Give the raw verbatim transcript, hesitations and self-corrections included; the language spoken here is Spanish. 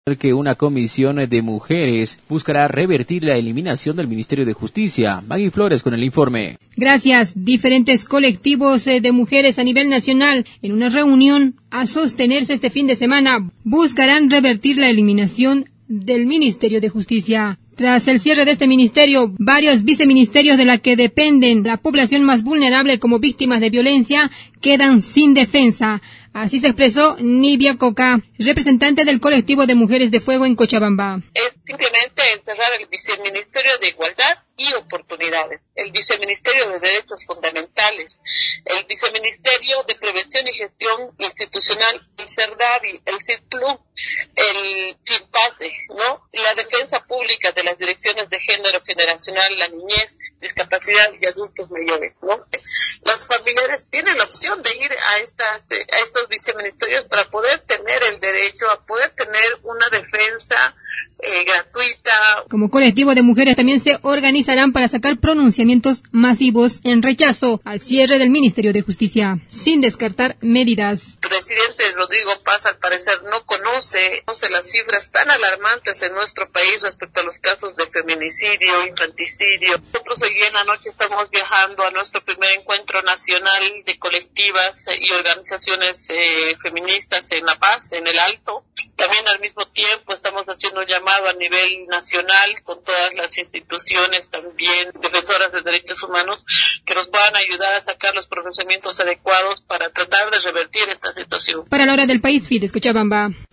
Que una comisión de mujeres buscará revertir la eliminación del Ministerio de Justicia. Maggie Flores con el informe. Gracias. Diferentes colectivos de mujeres a nivel nacional, en una reunión a sostenerse este fin de semana, buscarán revertir la eliminación del Ministerio de Justicia. Tras el cierre de este ministerio, varios viceministerios de la que dependen la población más vulnerable como víctimas de violencia quedan sin defensa. Así se expresó Nibia Coca, representante del colectivo de Mujeres de Fuego en Cochabamba. Es simplemente encerrar el Viceministerio de Igualdad y Oportunidades, el Viceministerio de Derechos Fundamentales, el Viceministerio de Prevención y Gestión Institucional, el CERDAVI, el CIRPLU, el CIRPASE, ¿no? La defensa pública de las direcciones de género generacional, la niñez, discapacidad y adultos mayores, ¿no? Los familiares tienen la opción de ir a estas a estos viceministerios para poder tener el derecho a poder tener una defensa eh, gratuita. Como colectivo de mujeres también se organizarán para sacar pronunciamientos masivos en rechazo al cierre del Ministerio de Justicia, sin descartar medidas. El presidente Rodrigo Paz al parecer no conoce, conoce las cifras tan alarmantes en nuestro país respecto a los casos de feminicidio, infanticidio. Nosotros hoy en la noche estamos viajando a nuestro primer encuentro nacional de colectivas y organizaciones eh, feministas en La Paz, en el Alto. También al mismo tiempo estamos haciendo un llamado a nivel nacional con todas las instituciones también defensoras de derechos humanos que nos puedan ayudar a sacar los pronunciamientos adecuados para tratar de revertir esta situación. Para la hora del país, Fides Cochabamba.